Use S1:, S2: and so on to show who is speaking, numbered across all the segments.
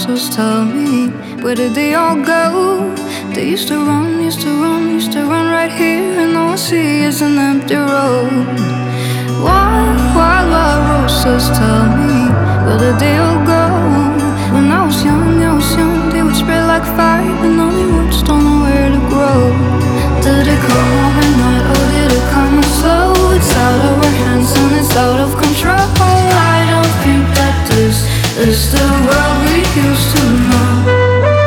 S1: roses, tell me, where did they all go? They used to run, used to run, used to run right here, and all I see is an empty road. Wild roses, tell me, where did they all go? When I was young, they would spread like fire, and all the roots don't know where to grow. Did it come overnight, or did it come slow? It's out of our hands and it's out of control. I don't think that this is the world we used to know.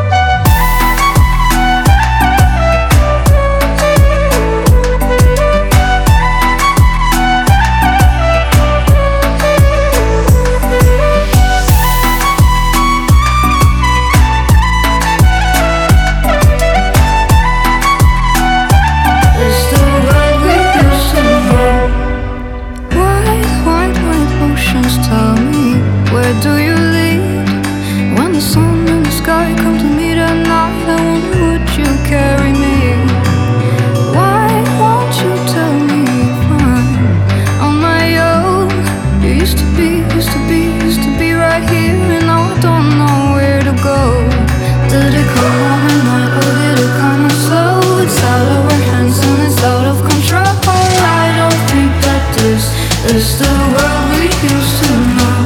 S1: Tell me, where do you lead? When the sun and the sky come to meet at night, I wonder, would you carry me? Why won't you tell me if I'm on my own? You used to be right here, and now I don't know where to go. Did it come overnight, or did it come slow? It's out of our hands and it's out of control. I don't think that this is the world we used to know.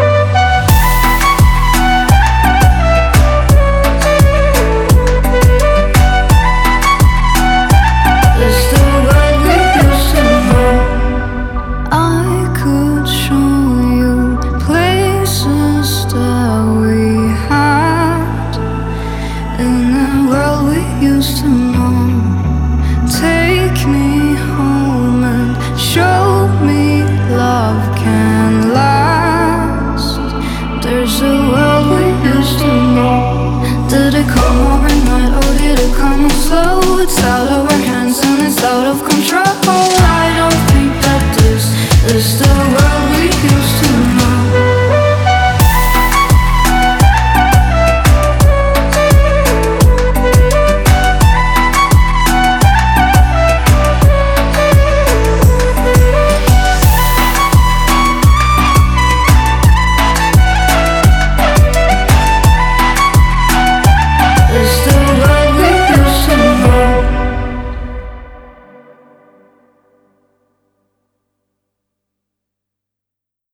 S1: It's the world we used to know. I could show you places that we had in the world we used to know. Take me home and show me love can last. There's a world we used to know. Did it come overnight, or did it come slow? It's out of our hands and it's out of